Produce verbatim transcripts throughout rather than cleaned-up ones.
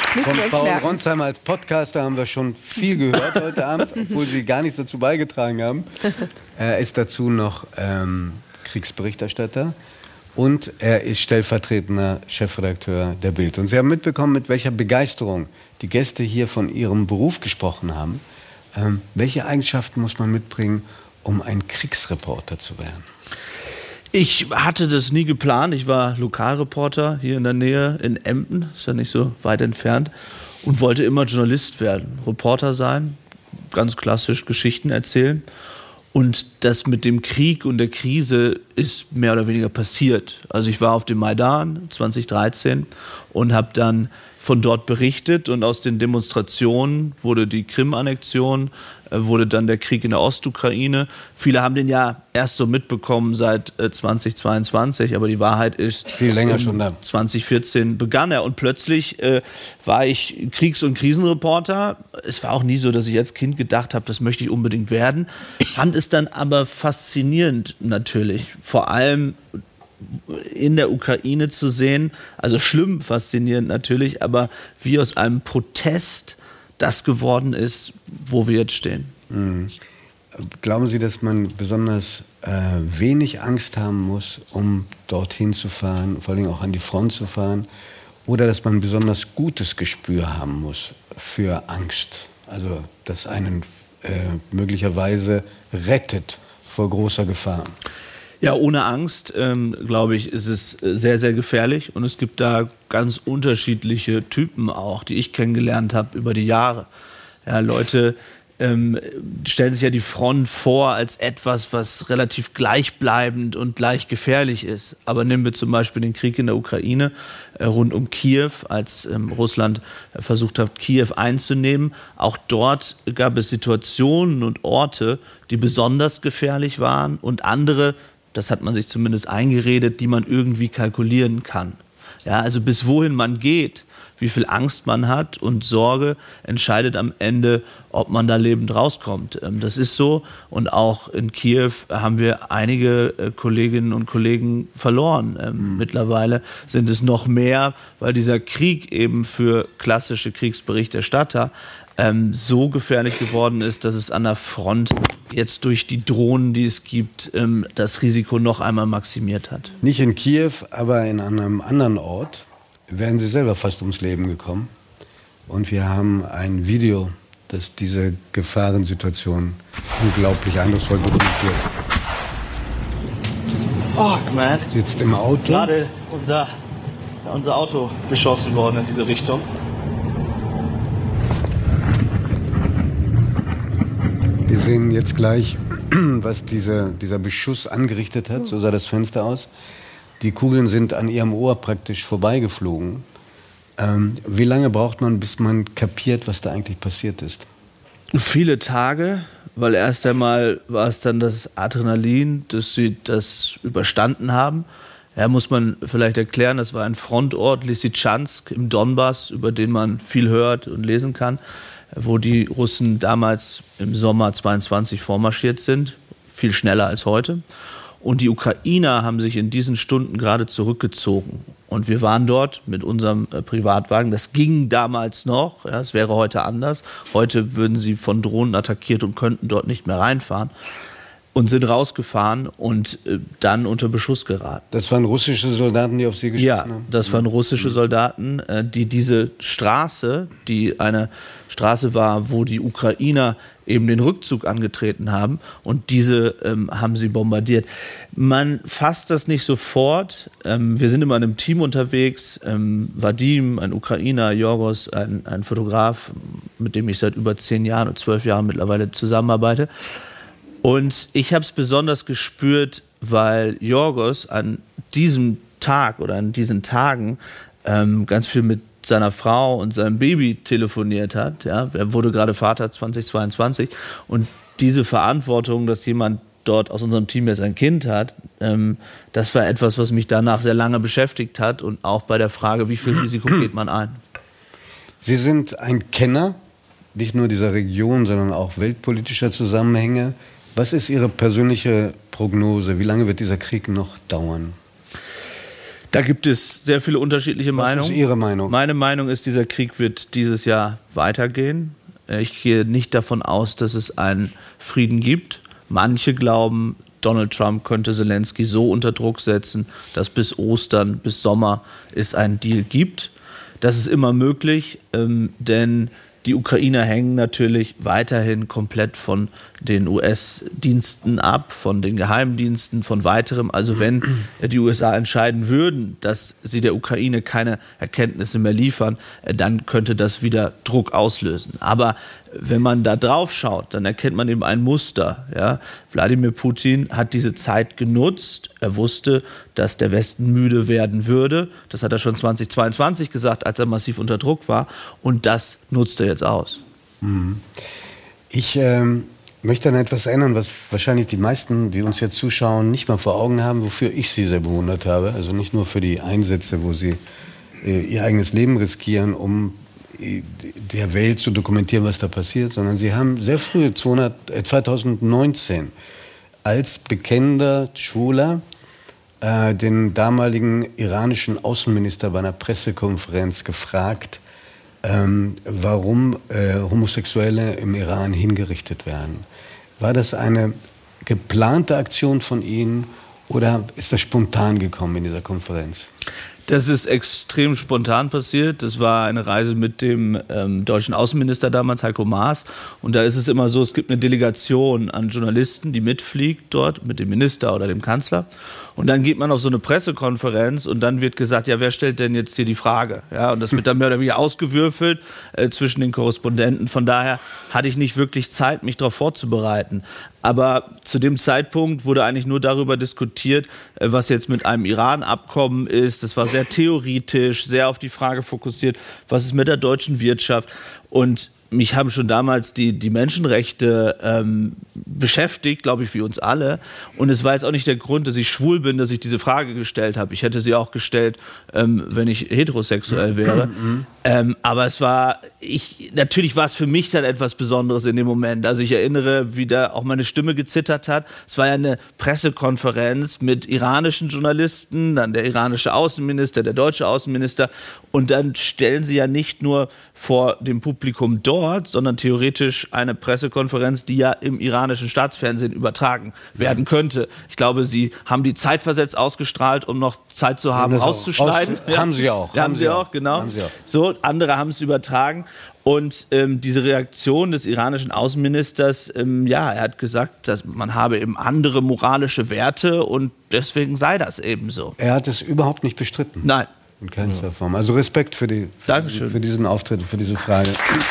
Müssen wir uns Paul merken. Ronsheimer als Podcaster haben wir schon viel gehört heute Abend, obwohl Sie gar nichts dazu beigetragen haben. Er ist dazu noch ähm, Kriegsberichterstatter und er ist stellvertretender Chefredakteur der Bild. Und Sie haben mitbekommen, mit welcher Begeisterung die Gäste hier von ihrem Beruf gesprochen haben. Ähm, welche Eigenschaften muss man mitbringen, um ein Kriegsreporter zu werden? Ich hatte das nie geplant. Ich war Lokalreporter hier in der Nähe in Emden, ist ja nicht so weit entfernt, und wollte immer Journalist werden, Reporter sein, ganz klassisch Geschichten erzählen. Und das mit dem Krieg und der Krise ist mehr oder weniger passiert. Also ich war auf dem Maidan zwanzig dreizehn und habe dann von dort berichtet, und aus den Demonstrationen wurde die Krim-Annexion, wurde dann der Krieg in der Ostukraine. Viele haben den ja erst so mitbekommen seit zwanzig zweiundzwanzig, aber die Wahrheit ist, viel länger schon da. zwanzig vierzehn begann er, und plötzlich äh, war ich Kriegs- und Krisenreporter. Es war auch nie so, dass ich als Kind gedacht habe, das möchte ich unbedingt werden. Fand es dann aber faszinierend natürlich, vor allem in der Ukraine zu sehen, also schlimm faszinierend natürlich, aber wie aus einem Protest das geworden ist, wo wir jetzt stehen. Mhm. Glauben Sie, dass man besonders äh, wenig Angst haben muss, um dorthin zu fahren, vor allem auch an die Front zu fahren, oder dass man ein besonders gutes Gespür haben muss für Angst, also das einen äh, möglicherweise rettet vor großer Gefahr? Ja, ohne Angst, ähm, glaube ich, ist es sehr, sehr gefährlich. Und es gibt da ganz unterschiedliche Typen auch, die ich kennengelernt habe über die Jahre. Ja, Leute ähm, stellen sich ja die Front vor als etwas, was relativ gleichbleibend und gleich gefährlich ist. Aber nehmen wir zum Beispiel den Krieg in der Ukraine äh, rund um Kiew, als ähm, Russland äh, versucht hat, Kiew einzunehmen. Auch dort gab es Situationen und Orte, die besonders gefährlich waren, und andere, das hat man sich zumindest eingeredet, die man irgendwie kalkulieren kann. Ja, also bis wohin man geht, wie viel Angst man hat und Sorge, entscheidet am Ende, ob man da lebend rauskommt. Das ist so, und auch in Kiew haben wir einige Kolleginnen und Kollegen verloren. Mhm. Mittlerweile sind es noch mehr, weil dieser Krieg eben für klassische Kriegsberichterstatter ähm, so gefährlich geworden ist, dass es an der Front jetzt durch die Drohnen, die es gibt, ähm, das Risiko noch einmal maximiert hat. Nicht in Kiew, aber in einem anderen Ort wären Sie selber fast ums Leben gekommen. Und wir haben ein Video, das diese Gefahrensituation unglaublich eindrucksvoll dokumentiert. Oh, man. Sitzt im Auto. Gerade unser, unser Auto geschossen worden in diese Richtung. Wir sehen jetzt gleich, was diese, dieser Beschuss angerichtet hat. So sah das Fenster aus. Die Kugeln sind an ihrem Ohr praktisch vorbeigeflogen. Ähm, wie lange braucht man, bis man kapiert, was da eigentlich passiert ist? Viele Tage, weil erst einmal war es dann das Adrenalin, dass sie das überstanden haben. Ja, muss man vielleicht erklären, das war ein Frontort, Lysychansk im Donbass, über den man viel hört und lesen kann, wo die Russen damals im Sommer zweiundzwanzig vormarschiert sind, viel schneller als heute. Und die Ukrainer haben sich in diesen Stunden gerade zurückgezogen. Und wir waren dort mit unserem äh, Privatwagen. Das ging damals noch. Ja, es wäre heute anders. Heute würden sie von Drohnen attackiert und könnten dort nicht mehr reinfahren. Und sind rausgefahren und äh, dann unter Beschuss geraten. Das waren russische Soldaten, die auf Sie geschossen ja, haben? Ja, das waren russische Soldaten, äh, die diese Straße, die eine Straße war, wo die Ukrainer eben den Rückzug angetreten haben, und diese ähm, haben sie bombardiert. Man fasst das nicht sofort. Ähm, wir sind immer in einem Team unterwegs. Ähm, Vadim, ein Ukrainer, Jorgos, ein, ein Fotograf, mit dem ich seit über zehn Jahren oder zwölf Jahren mittlerweile zusammenarbeite. Und ich habe es besonders gespürt, weil Jorgos an diesem Tag oder an diesen Tagen ähm, ganz viel mit seiner Frau und seinem Baby telefoniert hat. Ja, er wurde gerade Vater zwanzig zweiundzwanzig, und diese Verantwortung, dass jemand dort aus unserem Team jetzt ein Kind hat, ähm, das war etwas, was mich danach sehr lange beschäftigt hat, und auch bei der Frage, wie viel Risiko geht man ein. Sie sind ein Kenner, nicht nur dieser Region, sondern auch weltpolitischer Zusammenhänge. Was ist Ihre persönliche Prognose? Wie lange wird dieser Krieg noch dauern? Da gibt es sehr viele unterschiedliche Meinungen. Was ist Ihre Meinung? Meine Meinung ist, dieser Krieg wird dieses Jahr weitergehen. Ich gehe nicht davon aus, dass es einen Frieden gibt. Manche glauben, Donald Trump könnte Zelensky so unter Druck setzen, dass bis Ostern, bis Sommer es einen Deal gibt. Das ist immer möglich, ähm, denn die Ukrainer hängen natürlich weiterhin komplett von den U S-Diensten ab, von den Geheimdiensten, von weiterem. Also wenn die U S A entscheiden würden, dass sie der Ukraine keine Erkenntnisse mehr liefern, dann könnte das wieder Druck auslösen. Aber wenn man da drauf schaut, dann erkennt man eben ein Muster. Ja? Wladimir Putin hat diese Zeit genutzt. Er wusste, dass der Westen müde werden würde. Das hat er schon zweitausendzweiundzwanzig gesagt, als er massiv unter Druck war. Und das nutzt er jetzt aus. Ich ähm, möchte an etwas erinnern, was wahrscheinlich die meisten, die uns jetzt zuschauen, nicht mal vor Augen haben, wofür ich sie sehr bewundert habe. Also nicht nur für die Einsätze, wo sie äh, ihr eigenes Leben riskieren, um der Welt zu dokumentieren, was da passiert, sondern sie haben sehr früh, zweitausendneunzehn, als bekennender Schwuler äh, den damaligen iranischen Außenminister bei einer Pressekonferenz gefragt, ähm, warum äh, Homosexuelle im Iran hingerichtet werden. War das eine geplante Aktion von Ihnen oder ist das spontan gekommen in dieser Konferenz? Das ist extrem spontan passiert. Das war eine Reise mit dem ähm, deutschen Außenminister damals, Heiko Maas. Und da ist es immer so, es gibt eine Delegation an Journalisten, die mitfliegt dort mit dem Minister oder dem Kanzler. Und dann geht man auf so eine Pressekonferenz und dann wird gesagt, ja, wer stellt denn jetzt hier die Frage? Ja, und das wird dann mehr oder weniger ausgewürfelt äh, zwischen den Korrespondenten. Von daher hatte ich nicht wirklich Zeit, mich darauf vorzubereiten. Aber zu dem Zeitpunkt wurde eigentlich nur darüber diskutiert, äh, was jetzt mit einem Iran-Abkommen ist. Das war sehr theoretisch, sehr auf die Frage fokussiert, was ist mit der deutschen Wirtschaft. Und mich haben schon damals die, die Menschenrechte ähm, beschäftigt, glaube ich, wie uns alle. Und es war jetzt auch nicht der Grund, dass ich schwul bin, dass ich diese Frage gestellt habe. Ich hätte sie auch gestellt, ähm, wenn ich heterosexuell wäre. ähm, aber es war, ich, natürlich war es für mich dann etwas Besonderes in dem Moment. Also ich erinnere, wie da auch meine Stimme gezittert hat. Es war ja eine Pressekonferenz mit iranischen Journalisten, dann der iranische Außenminister, der deutsche Außenminister. Und dann stellen sie ja nicht nur vor dem Publikum dort, sondern theoretisch eine Pressekonferenz, die ja im iranischen Staatsfernsehen übertragen werden könnte. Ich glaube, sie haben die zeitversetzt ausgestrahlt, um noch Zeit zu haben, rauszuschneiden. Aus, ja. Haben sie auch. Haben, haben sie auch, auch genau. Haben sie auch. So, andere haben es übertragen. Und ähm, diese Reaktion des iranischen Außenministers, ähm, ja, er hat gesagt, dass man habe eben andere moralische Werte und deswegen sei das eben so. Er hat es überhaupt nicht bestritten. Nein. In keinster Form. Also Respekt für, die, für, die, für diesen Auftritt, für diese Frage.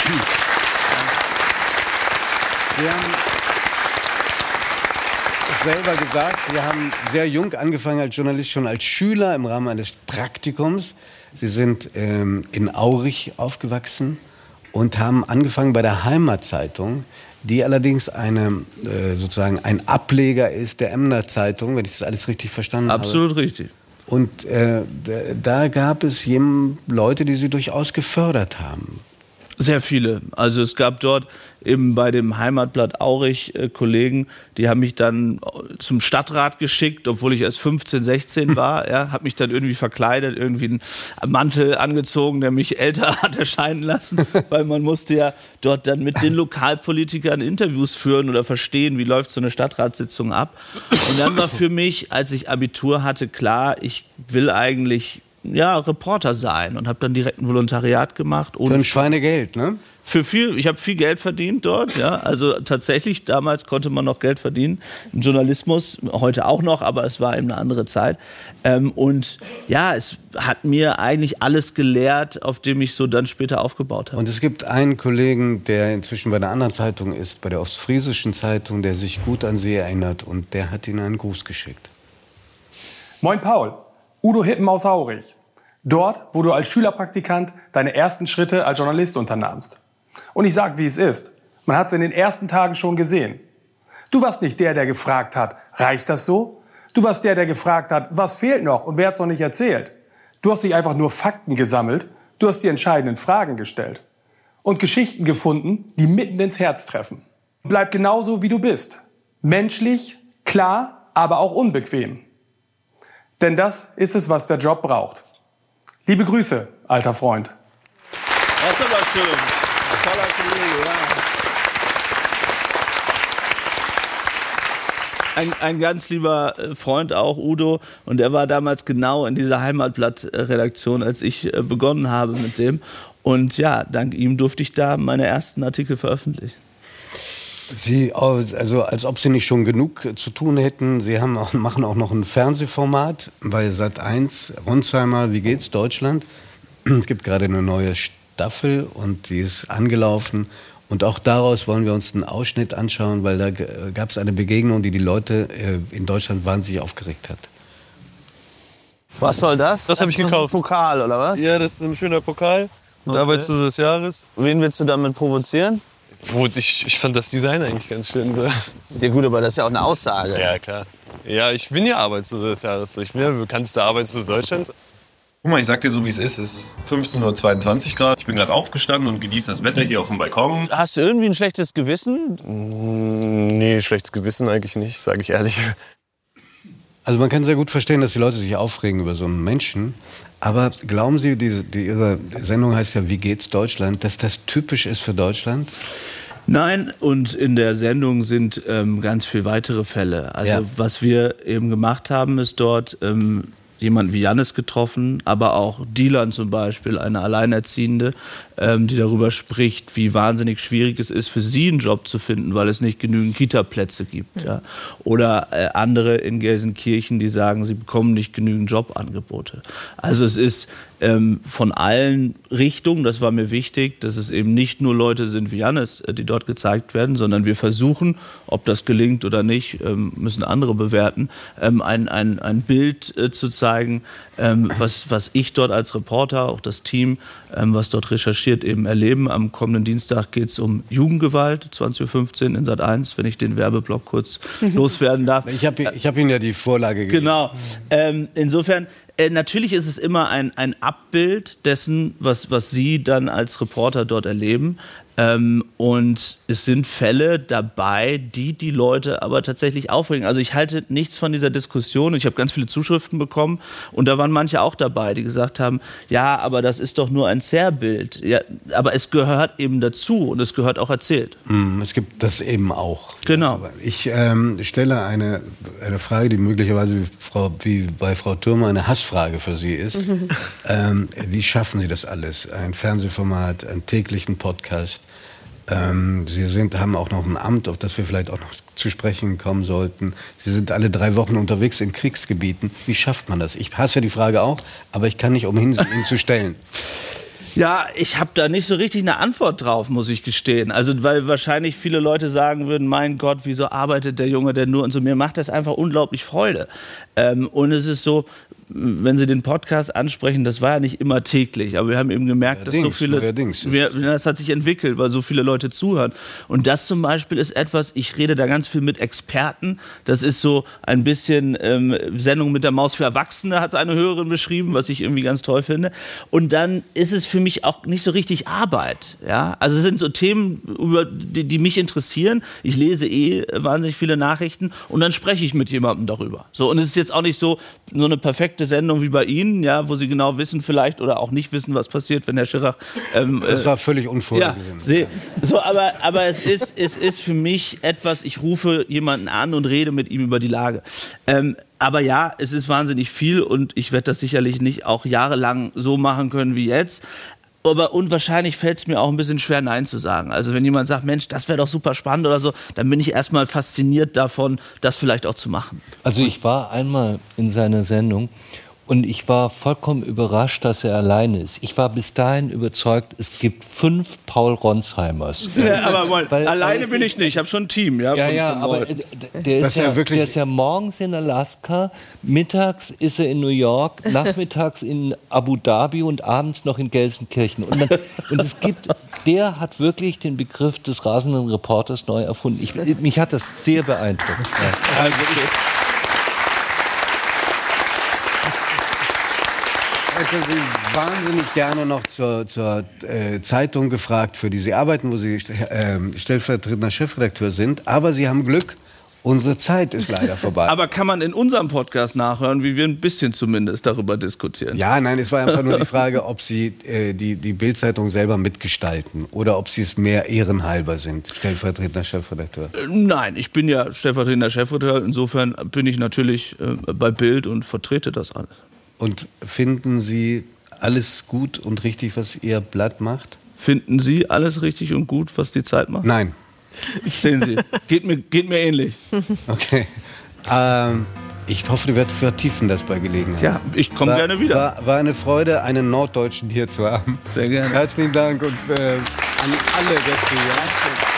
Sie haben es selber gesagt, Sie haben sehr jung angefangen als Journalist, schon als Schüler im Rahmen eines Praktikums. Sie sind ähm, in Aurich aufgewachsen und haben angefangen bei der Heimatzeitung, die allerdings eine, äh, sozusagen ein Ableger ist der Emder Zeitung, wenn ich das alles richtig verstanden Absolut habe. Absolut richtig. Und äh, da gab es jem, Leute, die sie durchaus gefördert haben. Sehr viele. Also es gab dort eben bei dem Heimatblatt Aurich äh, Kollegen, die haben mich dann zum Stadtrat geschickt, obwohl ich erst fünfzehn, sechzehn war. Ja, habe mich dann irgendwie verkleidet, irgendwie einen Mantel angezogen, der mich älter hat erscheinen lassen, weil man musste ja dort dann mit den Lokalpolitikern Interviews führen oder verstehen, wie läuft so eine Stadtratssitzung ab. Und dann war für mich, als ich Abitur hatte, klar, ich will eigentlich ja, Reporter sein und habe dann direkt ein Volontariat gemacht. Ohne für ein Schweinegeld, ne? Für viel, ich habe viel Geld verdient dort, ja. Also tatsächlich, damals konnte man noch Geld verdienen im Journalismus, heute auch noch, aber es war eben eine andere Zeit. Ähm, und ja, es hat mir eigentlich alles gelehrt, auf dem ich so dann später aufgebaut habe. Und es gibt einen Kollegen, der inzwischen bei einer anderen Zeitung ist, bei der Ostfriesischen Zeitung, der sich gut an Sie erinnert und der hat Ihnen einen Gruß geschickt. Moin Paul, Udo Hippen aus Aurich. Dort, wo du als Schülerpraktikant deine ersten Schritte als Journalist unternahmst. Und ich sag, wie es ist. Man hat es in den ersten Tagen schon gesehen. Du warst nicht der, der gefragt hat, reicht das so? Du warst der, der gefragt hat, was fehlt noch und wer hat's noch nicht erzählt? Du hast nicht einfach nur Fakten gesammelt, du hast die entscheidenden Fragen gestellt. Und Geschichten gefunden, die mitten ins Herz treffen. Bleib genauso, wie du bist. Menschlich, klar, aber auch unbequem. Denn das ist es, was der Job braucht. Liebe Grüße, alter Freund. Das ist aber schön. Toller Kollege, ja. Ein, ein ganz lieber Freund auch, Udo, und der war damals genau in dieser Heimatblatt-Redaktion, als ich begonnen habe mit dem. Und ja, dank ihm durfte ich da meine ersten Artikel veröffentlichen. Sie, also als ob Sie nicht schon genug zu tun hätten. Sie haben auch, machen auch noch ein Fernsehformat bei Sat eins, Ronsheimer, wie geht's, Deutschland. Es gibt gerade eine neue Staffel und die ist angelaufen. Und auch daraus wollen wir uns einen Ausschnitt anschauen, weil da gab es eine Begegnung, die die Leute in Deutschland wahnsinnig aufgeregt hat. Was soll das? Das habe ich gekauft. Ein Pokal, oder was? Ja, das ist ein schöner Pokal. Okay. Arbeitslose des Jahres. Wen willst du damit provozieren? Gut, ich, ich fand das Design eigentlich ganz schön so. Ja gut, aber das ist ja auch eine Aussage. Ja, klar. Ja, ich bin ja Arbeitsloser des Jahres. Ich bin ja der bekannteste Arbeitslose Deutschlands. Guck mal, ich sag dir so, wie es ist. Es ist fünfzehn Uhr zweiundzwanzig Grad. Ich bin gerade aufgestanden und genieße das Wetter hier auf dem Balkon. Hast du irgendwie ein schlechtes Gewissen? Nee, schlechtes Gewissen eigentlich nicht, sage ich ehrlich. Also man kann sehr gut verstehen, dass die Leute sich aufregen über so einen Menschen. Aber glauben Sie, die, die, Ihre Sendung heißt ja Wie geht's Deutschland, dass das typisch ist für Deutschland? Nein, und in der Sendung sind ähm, ganz viele weitere Fälle. Also ja. Was wir eben gemacht haben, ist dort ähm, jemanden wie Jannis getroffen, aber auch Dilan zum Beispiel, eine Alleinerziehende, ähm, die darüber spricht, wie wahnsinnig schwierig es ist, für sie einen Job zu finden, weil es nicht genügend Kita-Plätze gibt. Ja. Oder äh, andere in Gelsenkirchen, die sagen, sie bekommen nicht genügend Jobangebote. Also es ist ähm, von allen Richtungen, das war mir wichtig, dass es eben nicht nur Leute sind wie Jannis, die dort gezeigt werden, sondern wir versuchen, ob das gelingt oder nicht, ähm, müssen andere bewerten, ähm, ein, ein, ein Bild äh, zu zeigen, ähm, was, was ich dort als Reporter, auch das Team, ähm, was dort recherchiert, eben erleben. Am kommenden Dienstag geht es um Jugendgewalt, zwanzig Uhr fünfzehn in Sat eins, wenn ich den Werbeblock kurz loswerden darf. Ich habe ich hab Ihnen ja die Vorlage gegeben. Genau. Ähm, insofern, äh, natürlich ist es immer ein, ein Abbild dessen, was, was Sie dann als Reporter dort erleben. Ähm, und es sind Fälle dabei, die die Leute aber tatsächlich aufregen. Also ich halte nichts von dieser Diskussion. Ich habe ganz viele Zuschriften bekommen und da waren manche auch dabei, die gesagt haben, ja, aber das ist doch nur ein Zerrbild. Ja, aber es gehört eben dazu und es gehört auch erzählt. Mm, es gibt das eben auch. Genau. Ich ähm, stelle eine, eine Frage, die möglicherweise wie, Frau, wie bei Frau Thürmer eine Hassfrage für Sie ist. ähm, wie schaffen Sie das alles? Ein Fernsehformat, einen täglichen Podcast. Ähm, Sie sind, haben auch noch ein Amt, auf das wir vielleicht auch noch zu sprechen kommen sollten. Sie sind alle drei Wochen unterwegs in Kriegsgebieten. Wie schafft man das? Ich hasse die Frage auch, aber ich kann nicht umhin, sie Ihnen zu stellen. Ja, ich habe da nicht so richtig eine Antwort drauf, muss ich gestehen. Also, weil wahrscheinlich viele Leute sagen würden, mein Gott, wieso arbeitet der Junge denn nur? Und so, mir macht das einfach unglaublich Freude. Ähm, und es ist so, wenn Sie den Podcast ansprechen, das war ja nicht immer täglich, aber wir haben eben gemerkt, dass so viele, wir, das hat sich entwickelt, weil so viele Leute zuhören. Und das zum Beispiel ist etwas, ich rede da ganz viel mit Experten, das ist so ein bisschen ähm, Sendung mit der Maus für Erwachsene, hat eine Hörerin beschrieben, was ich irgendwie ganz toll finde. Und dann ist es für mich auch nicht so richtig Arbeit. Ja? Also es sind so Themen, über die, die mich interessieren. Ich lese eh wahnsinnig viele Nachrichten und dann spreche ich mit jemandem darüber. So, und es ist jetzt auch nicht so, so eine perfekte Sendung wie bei Ihnen, ja, wo Sie genau wissen vielleicht oder auch nicht wissen, was passiert, wenn Herr Schirach... Ähm, das war völlig unvorhergesehen. Ja, so, aber, aber es, ist, es ist für mich etwas, ich rufe jemanden an und rede mit ihm über die Lage. Ähm, aber ja, es ist wahnsinnig viel und ich werde das sicherlich nicht auch jahrelang so machen können wie jetzt. Aber und wahrscheinlich fällt es mir auch ein bisschen schwer, Nein zu sagen. Also wenn jemand sagt, Mensch, das wäre doch super spannend oder so, dann bin ich erstmal fasziniert davon, das vielleicht auch zu machen. Also ich war einmal in seiner Sendung und ich war vollkommen überrascht, dass er alleine ist. Ich war bis dahin überzeugt, es gibt fünf Paul Ronsheimers. Ja, aber weil, weil, alleine weil bin ich nicht, ich habe schon ein Team. Ja, ja, von, ja von aber der ist ja, ja der ist ja morgens in Alaska, mittags ist er in New York, nachmittags in Abu Dhabi und abends noch in Gelsenkirchen. Und, man, und es gibt, der hat wirklich den Begriff des rasenden Reporters neu erfunden. Ich, mich hat das sehr beeindruckt. Ja. Also ich, Ich hätte Sie wahnsinnig gerne noch zur, zur äh, Zeitung gefragt, für die Sie arbeiten, wo Sie äh, stellvertretender Chefredakteur sind. Aber Sie haben Glück Unsere Zeit ist leider vorbei. Aber kann man in unserem Podcast nachhören, wie wir ein bisschen zumindest darüber diskutieren? Ja, nein, es war einfach nur die Frage, ob Sie äh, die, die Bild-Zeitung selber mitgestalten oder ob Sie es mehr ehrenhalber sind, stellvertretender Chefredakteur. Äh, nein, ich bin ja stellvertretender Chefredakteur. Insofern bin ich natürlich äh, bei Bild und vertrete das alles. Und finden Sie alles gut und richtig, was Ihr Blatt macht? Finden Sie alles richtig und gut, was die Zeit macht? Nein. Sehen Sie, geht mir, geht mir ähnlich. Okay. Ähm, ich hoffe, wir vertiefen das bei Gelegenheit. Ja, ich komme gerne wieder. War, war eine Freude, einen Norddeutschen hier zu haben. Sehr gerne. Herzlichen Dank und äh, an alle Gäste hier.